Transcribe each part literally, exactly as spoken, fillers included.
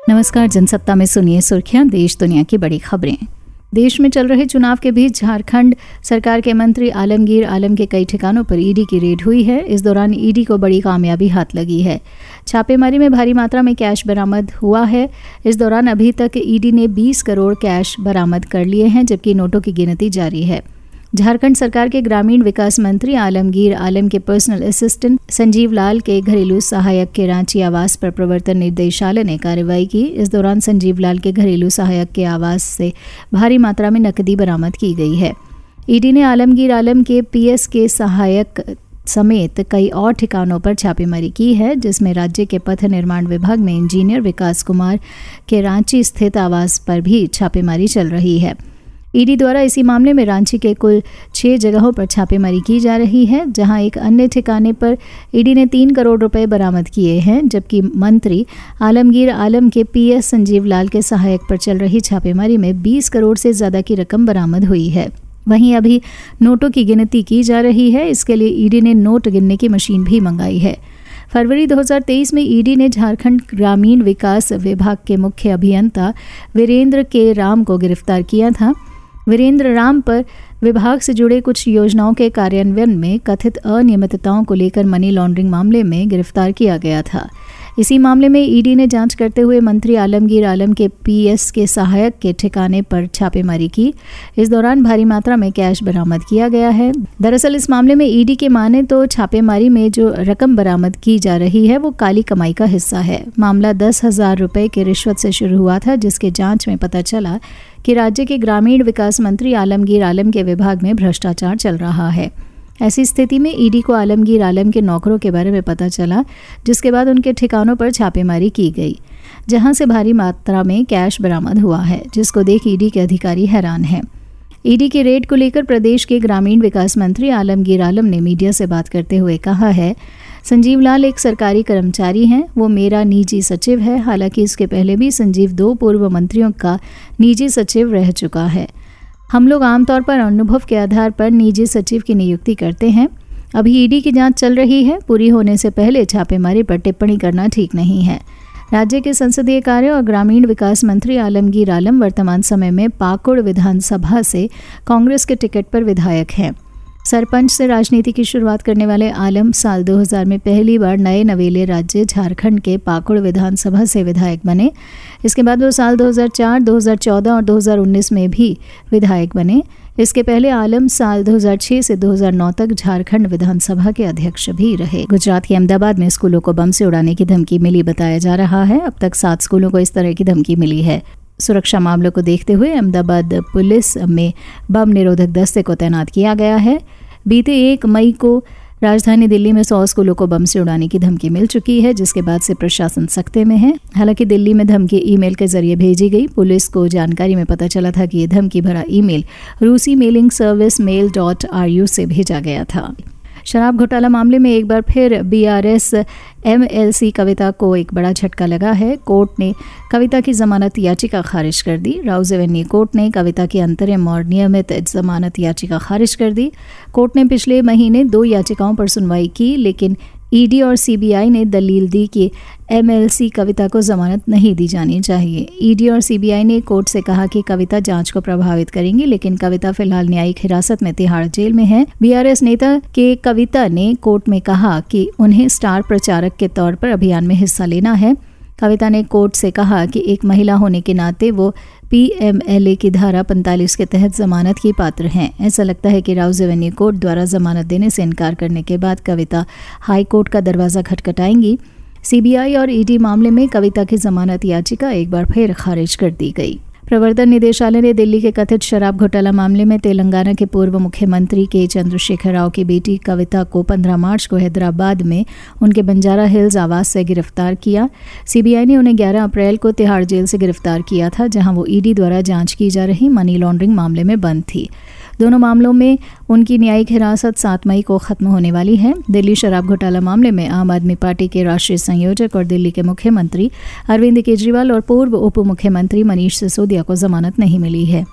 नमस्कार, जनसत्ता में सुनिए सुर्खियां, देश दुनिया की बड़ी खबरें। देश में चल रहे चुनाव के बीच झारखंड सरकार के मंत्री आलमगीर आलम के कई ठिकानों पर ईडी की रेड हुई है। इस दौरान ईडी को बड़ी कामयाबी हाथ लगी है। छापेमारी में भारी मात्रा में कैश बरामद हुआ है। इस दौरान अभी तक ईडी ने बीस करोड़ कैश बरामद कर लिए हैं, जबकि नोटों की गिनती जारी है। झारखंड सरकार के ग्रामीण विकास मंत्री आलमगीर आलम के पर्सनल असिस्टेंट संजीव लाल के घरेलू सहायक के रांची आवास पर प्रवर्तन निर्देशालय ने कार्रवाई की। इस दौरान संजीव लाल के घरेलू सहायक के आवास से भारी मात्रा में नकदी बरामद की गई है। ईडी ने आलमगीर आलम के पीएस के सहायक समेत कई और ठिकानों पर छापेमारी की है, जिसमें राज्य के पथ निर्माण विभाग में इंजीनियर विकास कुमार के रांची स्थित आवास पर भी छापेमारी चल रही है। ईडी द्वारा इसी मामले में रांची के कुल छह जगहों पर छापेमारी की जा रही है, जहां एक अन्य ठिकाने पर ईडी ने तीन करोड़ रुपए बरामद किए हैं, जबकि मंत्री आलमगीर आलम के पीएस संजीव लाल के सहायक पर चल रही छापेमारी में बीस करोड़ से ज़्यादा की रकम बरामद हुई है। वहीं अभी नोटों की गिनती की जा रही है। इसके लिए ईडी ने नोट गिनने की मशीन भी मंगाई है। फरवरी दो हज़ार तेईस में ईडी ने झारखंड ग्रामीण विकास विभाग के मुख्य अभियंता वीरेंद्र के राम को गिरफ्तार किया था। वीरेंद्र राम पर विभाग से जुड़े कुछ योजनाओं के कार्यान्वयन में कथित अनियमितताओं को लेकर मनी लॉन्ड्रिंग मामले में गिरफ्तार किया गया था। इसी मामले में ईडी ने जांच करते हुए मंत्री आलमगीर आलम के पीएस के सहायक के ठिकाने पर छापेमारी की। इस दौरान भारी मात्रा में कैश बरामद किया गया है। दरअसल इस मामले में ईडी के माने तो छापेमारी में जो रकम बरामद की जा रही है वो काली कमाई का हिस्सा है। मामला दस हजार रुपये के रिश्वत से शुरू हुआ था, जिसके जांच में पता चला कि राज्य के ग्रामीण विकास मंत्री आलमगीर आलम के विभाग में भ्रष्टाचार चल रहा है। ऐसी स्थिति में ईडी को आलमगीर आलम के नौकरों के बारे में पता चला, जिसके बाद उनके ठिकानों पर छापेमारी की गई, जहां से भारी मात्रा में कैश बरामद हुआ है, जिसको देख ईडी के अधिकारी हैरान हैं। ईडी के रेड को लेकर प्रदेश के ग्रामीण विकास मंत्री आलमगीर आलम ने मीडिया से बात करते हुए कहा है, संजीव लाल एक सरकारी कर्मचारी हैं, वो मेरा निजी सचिव है। हालांकि इसके पहले भी संजीव दो पूर्व मंत्रियों का निजी सचिव रह चुका है। हम लोग आमतौर पर अनुभव के आधार पर निजी सचिव की नियुक्ति करते हैं। अभी ईडी की जांच चल रही है। पूरी होने से पहले छापेमारी पर टिप्पणी करना ठीक नहीं है। राज्य के संसदीय कार्य और ग्रामीण विकास मंत्री आलमगीर आलम वर्तमान समय में पाकुड़ विधानसभा से कांग्रेस के टिकट पर विधायक हैं। सरपंच से राजनीति की शुरुआत करने वाले आलम साल दो हज़ार में पहली बार नए नवेले राज्य झारखंड के पाकुड़ विधानसभा से विधायक बने। इसके बाद वो साल दो हज़ार चार, दो हज़ार चौदह और दो हज़ार उन्नीस में भी विधायक बने। इसके पहले आलम साल दो हज़ार छह से दो हज़ार नौ तक झारखंड विधानसभा के अध्यक्ष भी रहे। गुजरात के अहमदाबाद में स्कूलों को बम से उड़ाने की धमकी मिली बताया जा रहा है। अब तक सात स्कूलों को इस तरह की धमकी मिली है। सुरक्षा मामलों को देखते हुए अहमदाबाद पुलिस में बम निरोधक दस्ते को तैनात किया गया है। बीते एक मई को राजधानी दिल्ली में सौ स्कूलों को बम से उड़ाने की धमकी मिल चुकी है, जिसके बाद से प्रशासन सख्ते में है। हालांकि दिल्ली में धमकी ईमेल के जरिए भेजी गई। पुलिस को जानकारी में पता चला था कि ये धमकी भरा ईमेल रूसी mailing service mail dot R U से भेजा गया था। शराब घोटाला मामले में एक बार फिर बीआरएस एमएलसी कविता को एक बड़ा झटका लगा है। कोर्ट ने कविता की जमानत याचिका खारिज कर दी। राउज एवेन्यू कोर्ट ने कविता की अंतरिम और नियमित जमानत याचिका खारिज कर दी। कोर्ट ने पिछले महीने दो याचिकाओं पर सुनवाई की, लेकिन ईडी और सीबीआई ने दलील दी कि एमएलसी कविता को जमानत नहीं दी जानी चाहिए। ईडी और सीबीआई ने कोर्ट से कहा कि कविता जांच को प्रभावित करेंगी, लेकिन कविता फिलहाल न्यायिक हिरासत में तिहाड़ जेल में है। बीआरएस नेता के कविता ने कोर्ट में कहा कि उन्हें स्टार प्रचारक के तौर पर अभियान में हिस्सा लेना है। कविता ने कोर्ट से कहा कि एक महिला होने के नाते वो पीएमएलए की धारा पैंतालीस के तहत जमानत की पात्र हैं। ऐसा लगता है कि राउज एवेन्यू कोर्ट द्वारा जमानत देने से इनकार करने के बाद कविता हाई कोर्ट का दरवाजा खटखटाएंगी। सीबीआई और ईडी मामले में कविता की जमानत याचिका एक बार फिर खारिज कर दी गई। प्रवर्तन निदेशालय ने दिल्ली के कथित शराब घोटाला मामले में तेलंगाना के पूर्व मुख्यमंत्री के चंद्रशेखर राव की बेटी कविता को पंद्रह मार्च को हैदराबाद में उनके बंजारा हिल्स आवास से गिरफ्तार किया। सीबीआई ने उन्हें ग्यारह अप्रैल को तिहाड़ जेल से गिरफ्तार किया था, जहां वो ईडी द्वारा जांच की जा रही मनी लॉन्ड्रिंग मामले में बंद थी। दोनों मामलों में उनकी न्यायिक हिरासत सात मई को खत्म होने वाली है। दिल्ली शराब घोटाला मामले में आम आदमी पार्टी के राष्ट्रीय संयोजक और दिल्ली के मुख्यमंत्री अरविंद केजरीवाल और पूर्व उप मुख्यमंत्री मनीष सिसोदिया को जमानत नहीं मिली है।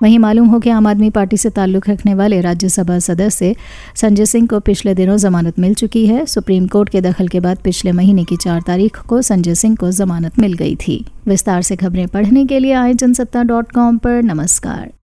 वहीं मालूम हो कि आम आदमी पार्टी से ताल्लुक़ रखने वाले राज्यसभा सदस्य संजय सिंह को पिछले दिनों जमानत मिल चुकी है। सुप्रीम कोर्ट के दखल के बाद पिछले महीने की चार तारीख को संजय सिंह को जमानत मिल गई थी। विस्तार से खबरें पढ़ने के लिए आए जनसत्ता डॉट कॉम पर। नमस्कार।